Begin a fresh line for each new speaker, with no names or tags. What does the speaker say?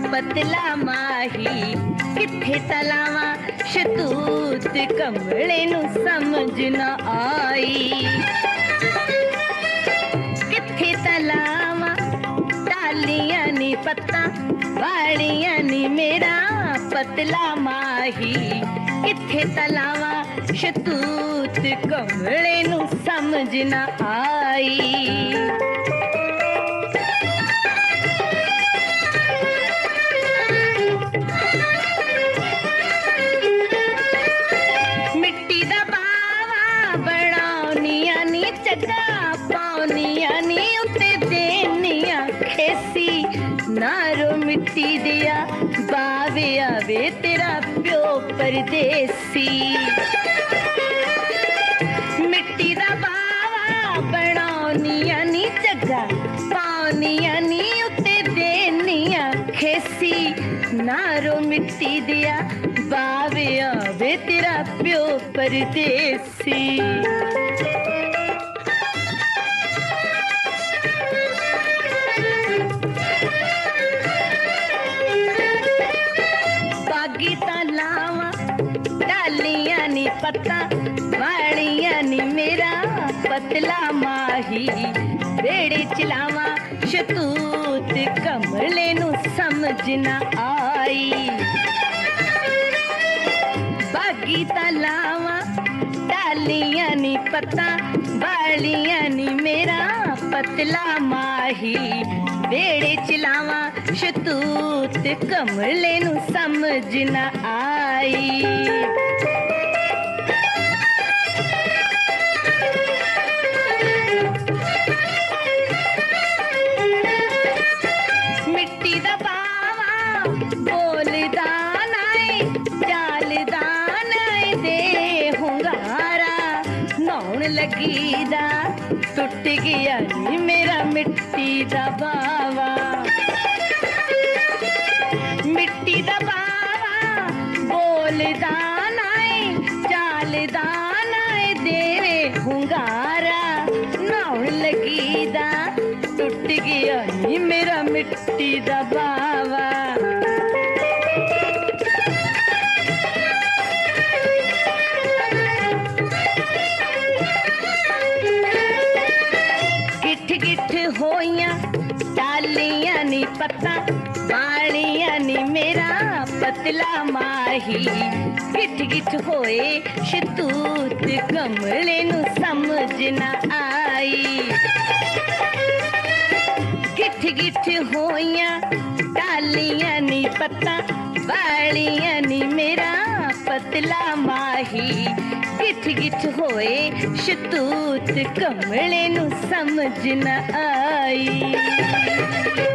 पतला माही किथे तलावा शतूत कमले नू समझ न आई। किथे तलावा टालियां नी पत्ता वालियां नी मेरा पतला माही किथे तलावा शतूत कमले नू समझ न आई। मिट्टी दा बावा बनाउनिया नी चगा पाउनिया नी उत्ते देनिया खेसी नारो मिट्टी दिया बावे आवे तेरा प्यो परदेसी। मिट्टी दा बावा बनाउनिया नी चगा पाउनिया नी उत्ते देनिया खेसी नारो मिट्टी दिया बावे आवे तेरा प्यो परदेसी। बागी तलावा डालियां नी पत्ता वालियां नी मेरा पतला माही बेड़े चलावा शतूत कमले नू समझ न आई। बागी तलावा डालियां नी पत्ता वालियां नी मेरा पतला माही बेड़े चलावा शतूत कमले नू समझ न आई। मिट्टी दा बावा बोलदा नाई चालदा नाई दे हुंगारा नौन लगी दा टुट गया नी मेरा मिट्टी दा बावा। मिट्टी दा बावा बोलदा नाई चालदा नाई दे हुंगारा नौन लगी दा टुट गया नी मेरा मिट्टी दा बावा। गिठ गिठ होइयां टालियां नी पत्ता वालियां नी मेरा पतला माही गिठ गिठ होए शतूत कमले नू समझ न आई। गिठ गिठ होइयां टालियां नी पत्ता वालियां नी मेरा पतला माही गिठ गिठ होए शतूत कमले नू समझ न आई।